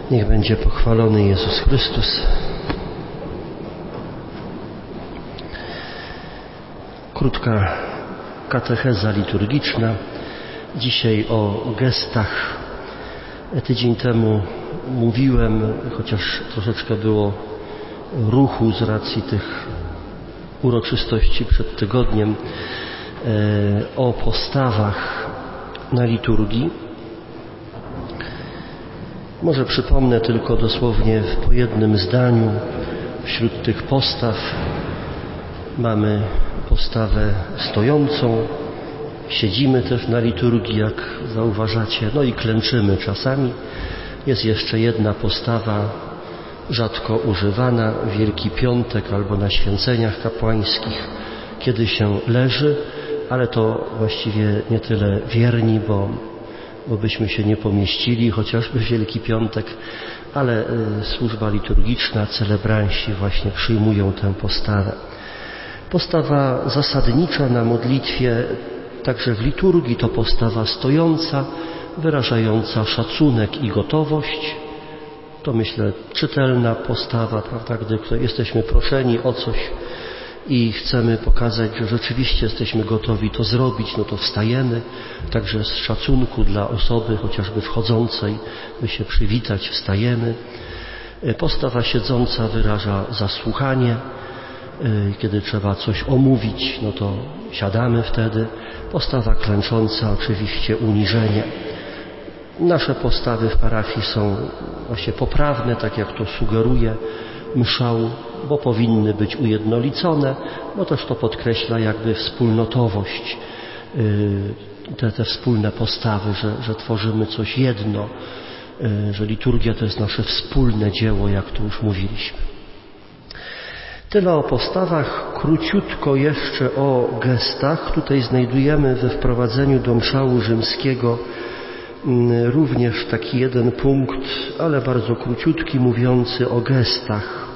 Niech będzie pochwalony Jezus Chrystus. Krótka katecheza liturgiczna. Dzisiaj o gestach. Tydzień temu mówiłem, chociaż troszeczkę było ruchu z racji tych uroczystości przed tygodniem, o postawach na liturgii. Może przypomnę tylko dosłownie po jednym zdaniu. Wśród tych postaw mamy postawę stojącą, siedzimy też na liturgii, jak zauważacie, no i klęczymy czasami. Jest jeszcze jedna postawa rzadko używana, Wielki Piątek albo na święceniach kapłańskich, kiedy się leży, ale to właściwie nie tyle wierni, bo byśmy się nie pomieścili, chociażby w Wielki Piątek, ale służba liturgiczna, celebranci właśnie przyjmują tę postawę. Postawa zasadnicza na modlitwie, także w liturgii, to postawa stojąca, wyrażająca szacunek i gotowość. To, myślę, czytelna postawa, prawda, gdy jesteśmy proszeni o coś i chcemy pokazać, że rzeczywiście jesteśmy gotowi to zrobić, no to wstajemy, także z szacunku dla osoby chociażby wchodzącej, by się przywitać, wstajemy. Postawa siedząca wyraża zasłuchanie, kiedy trzeba coś omówić, no to siadamy wtedy. Postawa klęcząca oczywiście uniżenie. Nasze postawy w parafii są właśnie poprawne, tak jak to sugeruje mszał, bo powinny być ujednolicone, bo też to podkreśla jakby wspólnotowość, te wspólne postawy, że tworzymy coś jedno, że liturgia to jest nasze wspólne dzieło, jak tu już mówiliśmy. Tyle o postawach, króciutko jeszcze o gestach. Tutaj znajdujemy we wprowadzeniu do mszału rzymskiego również taki jeden punkt, ale bardzo króciutki, mówiący o gestach.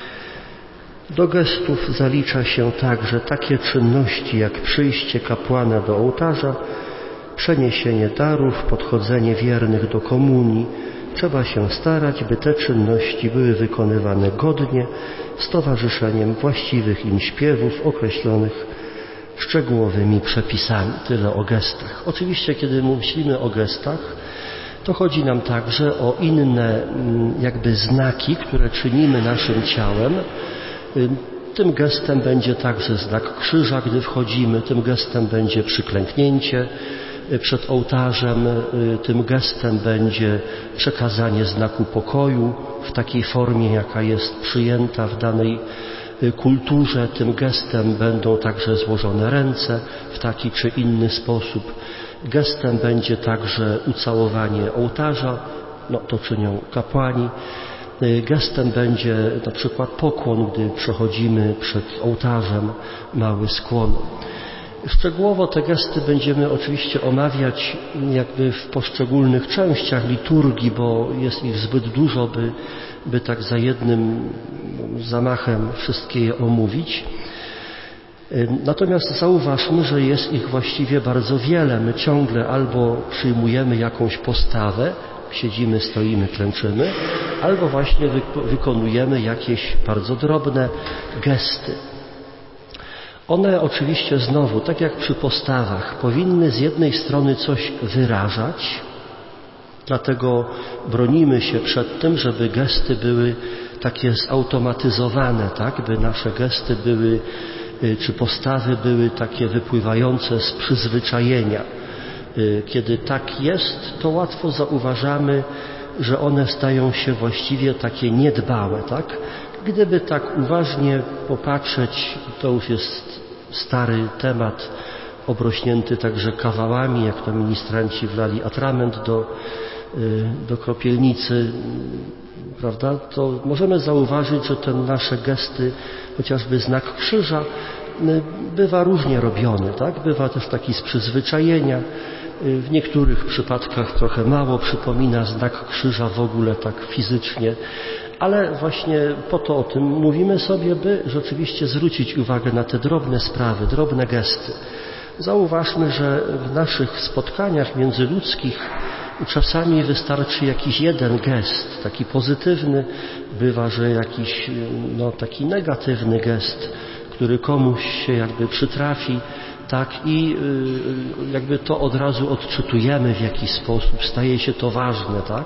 Do gestów zalicza się także takie czynności jak przyjście kapłana do ołtarza, przeniesienie darów, podchodzenie wiernych do komunii. Trzeba się starać, by te czynności były wykonywane godnie, z towarzyszeniem właściwych im śpiewów określonych szczegółowymi przepisami. Tyle o gestach. Oczywiście, kiedy myślimy o gestach, to chodzi nam także o inne jakby znaki, które czynimy naszym ciałem. Tym gestem będzie także znak krzyża, gdy wchodzimy, tym gestem będzie przyklęknięcie przed ołtarzem, tym gestem będzie przekazanie znaku pokoju w takiej formie, jaka jest przyjęta w danej kulturze. Tym gestem będą także złożone ręce w taki czy inny sposób. Gestem będzie także ucałowanie ołtarza, no to czynią kapłani. Gestem będzie na przykład pokłon, gdy przechodzimy przed ołtarzem, mały skłon. Szczegółowo te gesty będziemy oczywiście omawiać jakby w poszczególnych częściach liturgii, bo jest ich zbyt dużo, by tak za jednym zamachem wszystkie je omówić. Natomiast zauważmy, że jest ich właściwie bardzo wiele. My ciągle albo przyjmujemy jakąś postawę, siedzimy, stoimy, klęczymy, albo właśnie wykonujemy jakieś bardzo drobne gesty. One oczywiście znowu, tak jak przy postawach, powinny z jednej strony coś wyrażać, dlatego bronimy się przed tym, żeby gesty były takie zautomatyzowane, tak, by nasze gesty były, czy postawy były takie wypływające z przyzwyczajenia. Kiedy tak jest, to łatwo zauważamy, że one stają się właściwie takie niedbałe, tak? Gdyby tak uważnie popatrzeć, to już jest stary temat, obrośnięty także kawałami, jak to ministranci wlali atrament do kropielnicy, prawda? To możemy zauważyć, że te nasze gesty, chociażby znak krzyża, bywa różnie robiony, tak? Bywa też taki z przyzwyczajenia. W niektórych przypadkach trochę mało przypomina znak krzyża w ogóle tak fizycznie, ale właśnie po to o tym mówimy sobie, by rzeczywiście zwrócić uwagę na te drobne sprawy, drobne gesty. Zauważmy, że w naszych spotkaniach międzyludzkich Czasami wystarczy jakiś jeden gest, taki pozytywny, bywa, że jakiś taki negatywny gest, który komuś się jakby przytrafi, tak, i jakby to od razu odczytujemy w jakiś sposób, staje się to ważne, tak.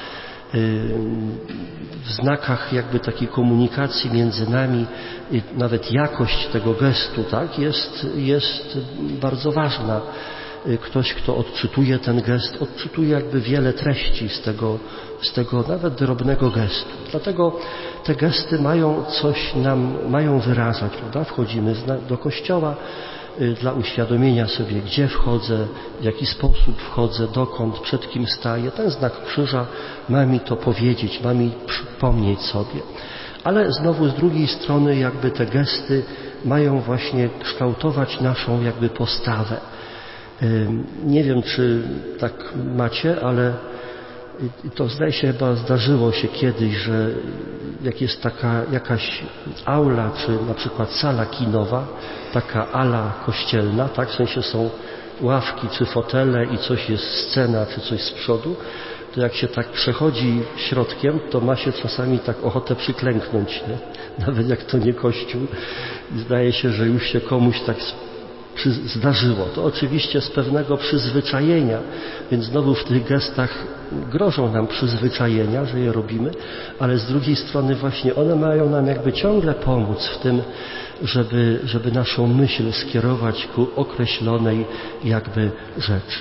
W znakach jakby takiej komunikacji między nami nawet jakość tego gestu, tak, jest bardzo ważna. Ktoś, kto odczytuje ten gest, odczytuje jakby wiele treści z tego nawet drobnego gestu. Dlatego te gesty mają wyrażać, prawda? Wchodzimy do kościoła dla uświadomienia sobie, gdzie wchodzę, w jaki sposób wchodzę, dokąd, przed kim staję. Ten znak krzyża ma mi to powiedzieć, ma mi przypomnieć sobie. Ale znowu z drugiej strony jakby te gesty mają właśnie kształtować naszą jakby postawę. Nie wiem, czy tak macie, ale to zdaje się chyba zdarzyło się kiedyś, że jak jest jakaś aula, czy na przykład sala kinowa, taka ala kościelna, tak, w sensie są ławki czy fotele i coś jest scena, czy coś z przodu, to jak się tak przechodzi środkiem, to ma się czasami tak ochotę przyklęknąć, nie? Nawet jak to nie kościół. Zdaje się, że już się komuś tak zdarzyło. To oczywiście z pewnego przyzwyczajenia, więc znowu w tych gestach grożą nam przyzwyczajenia, że je robimy, ale z drugiej strony właśnie one mają nam jakby ciągle pomóc w tym, żeby naszą myśl skierować ku określonej jakby rzeczy.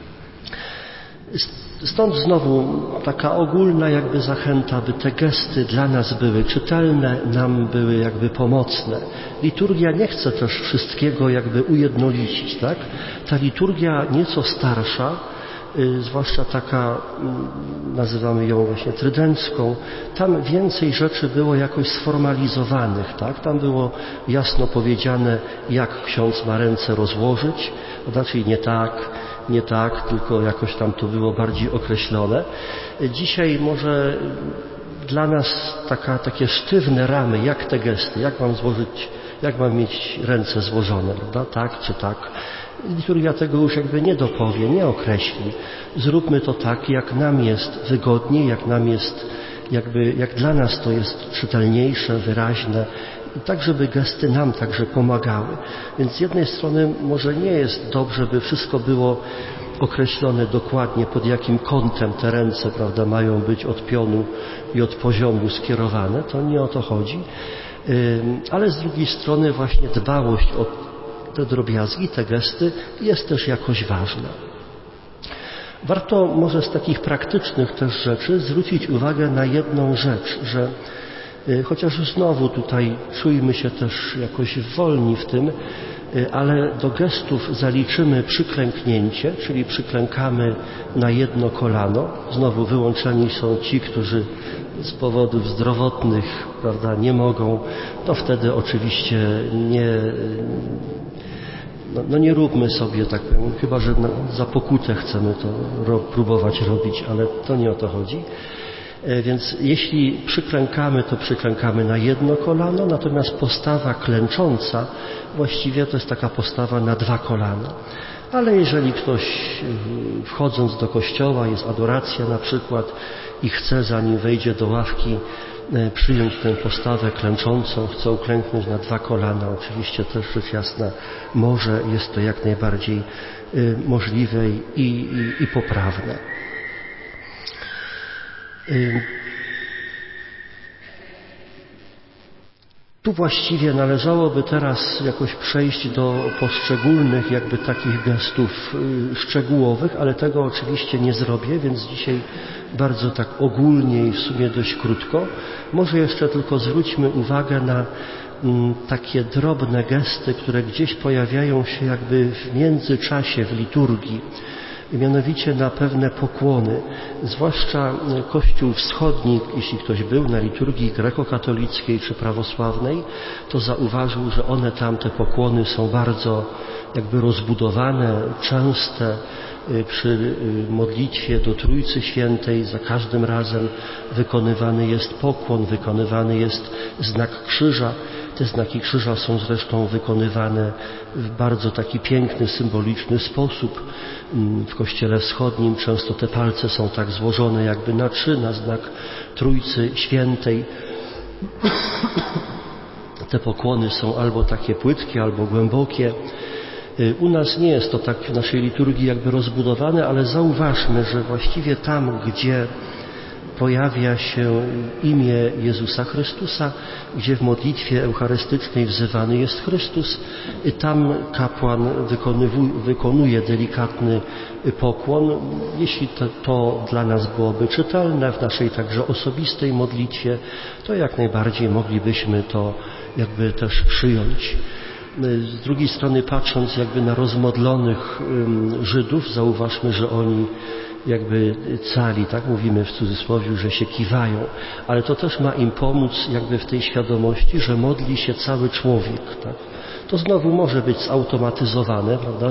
Stąd znowu taka ogólna jakby zachęta, by te gesty dla nas były czytelne, nam były jakby pomocne. Liturgia nie chce też wszystkiego jakby ujednolicić, tak? Ta liturgia nieco starsza, zwłaszcza taka, nazywamy ją właśnie trydencką, tam więcej rzeczy było jakoś sformalizowanych, tak? Tam było jasno powiedziane, jak ksiądz ma ręce rozłożyć, znaczy nie tak, tylko jakoś tam to było bardziej określone. Dzisiaj może dla nas takie sztywne ramy, jak te gesty, jak mam mieć ręce złożone, prawda? Tak czy tak. Liturgia tego już jakby nie dopowie, nie określi. Zróbmy to tak, jak nam jest wygodniej, jak dla nas to jest czytelniejsze, wyraźne, i tak, żeby gesty nam także pomagały. Więc z jednej strony może nie jest dobrze, by wszystko było określone dokładnie, pod jakim kątem te ręce, prawda, mają być od pionu i od poziomu skierowane. To nie o to chodzi. Ale z drugiej strony właśnie dbałość o te drobiazgi, te gesty jest też jakoś ważna. Warto może z takich praktycznych też rzeczy zwrócić uwagę na jedną rzecz, że chociaż znowu tutaj czujmy się też jakoś wolni w tym, ale do gestów zaliczymy przyklęknięcie, czyli przyklękamy na jedno kolano. Znowu wyłączeni są ci, którzy z powodów zdrowotnych, prawda, nie mogą. To wtedy oczywiście nie róbmy sobie, tak powiem, chyba że za pokutę chcemy to próbować robić, ale to nie o to chodzi. Więc jeśli przyklękamy, to przyklękamy na jedno kolano, natomiast postawa klęcząca właściwie to jest taka postawa na dwa kolana. Ale jeżeli ktoś wchodząc do kościoła, jest adoracja na przykład i chce, zanim wejdzie do ławki, przyjąć tę postawę klęczącą, chce uklęknąć na dwa kolana, oczywiście też rzecz jasna, może jest to jak najbardziej możliwe i poprawne. Tu właściwie należałoby teraz jakoś przejść do poszczególnych jakby takich gestów szczegółowych, ale tego oczywiście nie zrobię, więc dzisiaj bardzo tak ogólnie i w sumie dość krótko. Może jeszcze tylko zwróćmy uwagę na takie drobne gesty, które gdzieś pojawiają się jakby w międzyczasie w liturgii. Mianowicie na pewne pokłony, zwłaszcza Kościół Wschodni, jeśli ktoś był na liturgii grekokatolickiej czy prawosławnej, to zauważył, że te pokłony są bardzo jakby rozbudowane, częste. Przy modlitwie do Trójcy Świętej za każdym razem wykonywany jest pokłon, wykonywany jest znak krzyża. Te znaki krzyża są zresztą wykonywane w bardzo taki piękny, symboliczny sposób. W Kościele Wschodnim często te palce są tak złożone jakby na 3, na znak Trójcy Świętej. Te pokłony są albo takie płytkie, albo głębokie. U nas nie jest to tak w naszej liturgii jakby rozbudowane, ale zauważmy, że właściwie tam, gdzie pojawia się imię Jezusa Chrystusa, gdzie w modlitwie eucharystycznej wzywany jest Chrystus, tam kapłan wykonuje delikatny pokłon. Jeśli to dla nas byłoby czytelne w naszej także osobistej modlitwie, to jak najbardziej moglibyśmy to jakby też przyjąć. Z drugiej strony, patrząc jakby na rozmodlonych Żydów, zauważmy, że oni jakby cali, tak mówimy w cudzysłowie, że się kiwają, ale to też ma im pomóc jakby w tej świadomości, że modli się cały człowiek, tak? To znowu może być zautomatyzowane, prawda,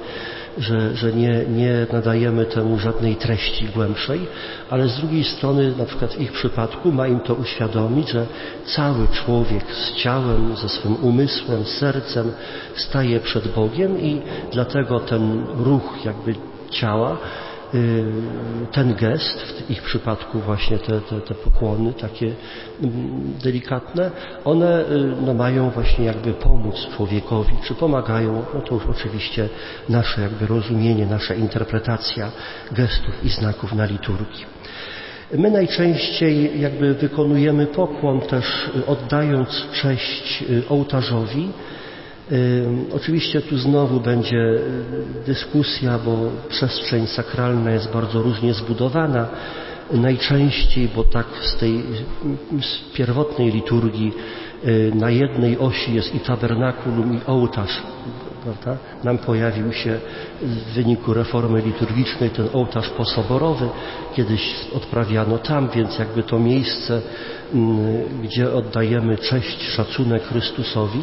że nie nadajemy temu żadnej treści głębszej, ale z drugiej strony, na przykład w ich przypadku, ma im to uświadomić, że cały człowiek z ciałem, ze swym umysłem, sercem staje przed Bogiem i dlatego ten ruch jakby ciała, ten gest, w ich przypadku właśnie te pokłony takie delikatne, one mają właśnie jakby pomóc człowiekowi, czy pomagają, to już oczywiście nasze jakby rozumienie, nasza interpretacja gestów i znaków na liturgii. My najczęściej jakby wykonujemy pokłon też oddając cześć ołtarzowi. Oczywiście tu znowu będzie dyskusja, bo przestrzeń sakralna jest bardzo różnie zbudowana. Najczęściej, bo tak z pierwotnej liturgii na jednej osi jest i tabernakulum, i ołtarz, prawda? Nam pojawił się w wyniku reformy liturgicznej ten ołtarz posoborowy. Kiedyś odprawiano tam, więc jakby to miejsce, gdzie oddajemy cześć, szacunek Chrystusowi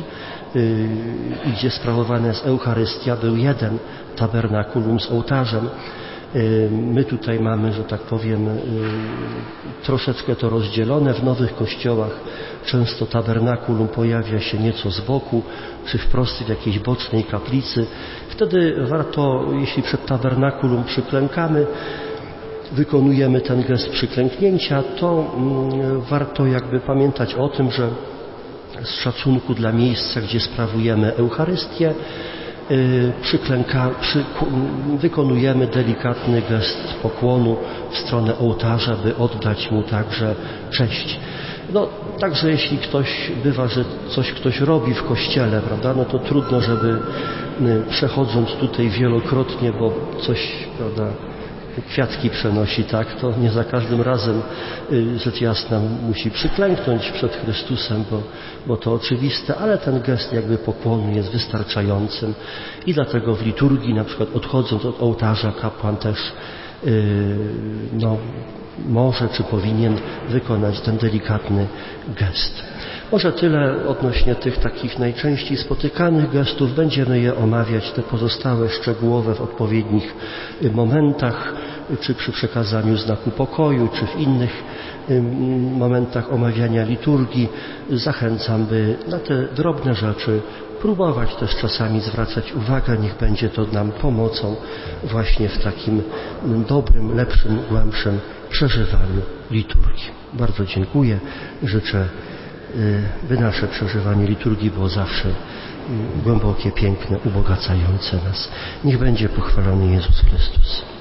i gdzie sprawowana jest Eucharystia, był jeden tabernakulum z ołtarzem. My tutaj mamy, że tak powiem, troszeczkę to rozdzielone. W nowych kościołach często tabernakulum pojawia się nieco z boku, czy wprost w jakiejś bocznej kaplicy. Wtedy warto, jeśli przed tabernakulum przyklękamy, wykonujemy ten gest przyklęknięcia, to warto jakby pamiętać o tym, że z szacunku dla miejsca, gdzie sprawujemy Eucharystię, wykonujemy delikatny gest pokłonu w stronę ołtarza, by oddać mu także cześć. Także jeśli bywa, że ktoś robi w kościele, prawda, to trudno, żeby przechodząc tutaj wielokrotnie, bo coś, prawda, kwiatki przenosi, tak, to nie za każdym razem rzecz jasna musi przyklęknąć przed Chrystusem, bo to oczywiste, ale ten gest jakby pokłonu jest wystarczającym i dlatego w liturgii, na przykład odchodząc od ołtarza, kapłan też może czy powinien wykonać ten delikatny gest. Może tyle odnośnie tych takich najczęściej spotykanych gestów. Będziemy je omawiać, te pozostałe szczegółowe w odpowiednich momentach, czy przy przekazaniu znaku pokoju, czy w innych momentach omawiania liturgii. Zachęcam, by na te drobne rzeczy próbować też czasami zwracać uwagę. Niech będzie to nam pomocą właśnie w takim dobrym, lepszym, głębszym przeżywaniu liturgii. Bardzo dziękuję. Życzę, by nasze przeżywanie liturgii było zawsze głębokie, piękne, ubogacające nas. Niech będzie pochwalony Jezus Chrystus.